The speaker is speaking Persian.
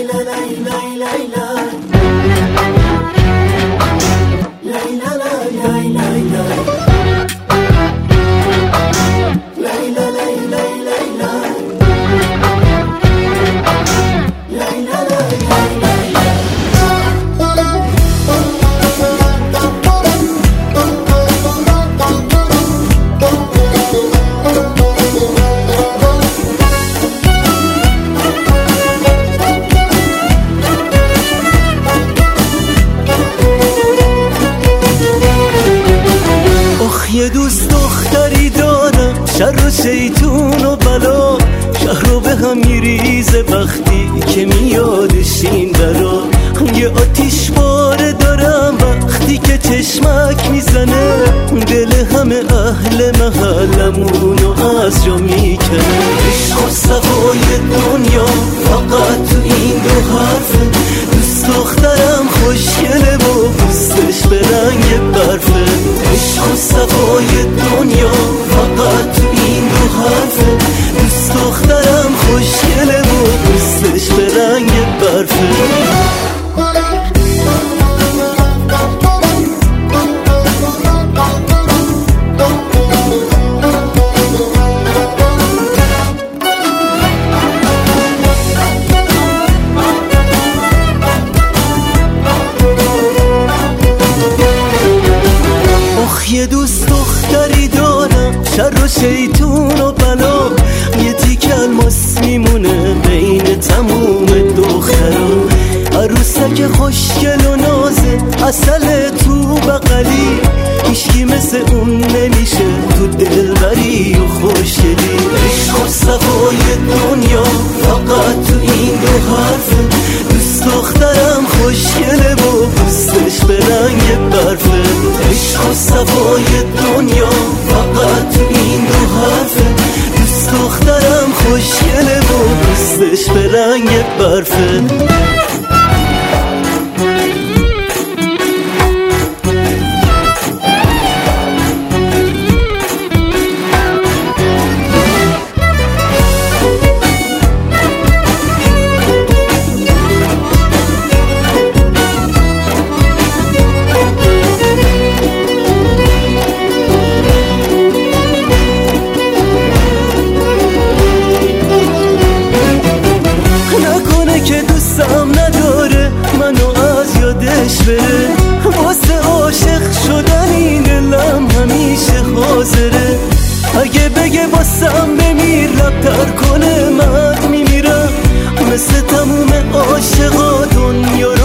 یه دوست دختری دارم، شر و شیطون و بلا شهر رو به هم میریزه وقتی که میادش این برا. یه آتیش باره دارم وقتی که چشمک میزنه، دل همه اهل محلمونو از جا میکنه. عشق و صفای دنیا فقط تو این دو حرفه، دوست دخترم خوشگله و دوستش به رنگ برفه. عشق و صفای دنیا فقط تو این دو حرفه، دوست دخترم خوشگله و دوستش به رنگ برفه. یه دوست دختری دارم، شر و شیطون و بلا یه تیک الماس میمونه بین تموم دخترا. عروسک خوشگل و نازه، عسل تو بغلی، هیچکی مثل اون نمیشه تو دلبری و خوشگلی. عشق و صفای دنیا فقط تو این دو حرفه، دوست دخترم خوشگله و دوستش به رنگ برفه. عشق و صفای دنیا فقط تو این دو حرفه، دوست دخترم خوشگله و دوستش به رنگ برفه. بره واسه عاشق شدن این دلم همیشه حاضره. اگه بگه واسم بمیر لبتر کنه من میمیرم، مثل تموم عاشقا دنیا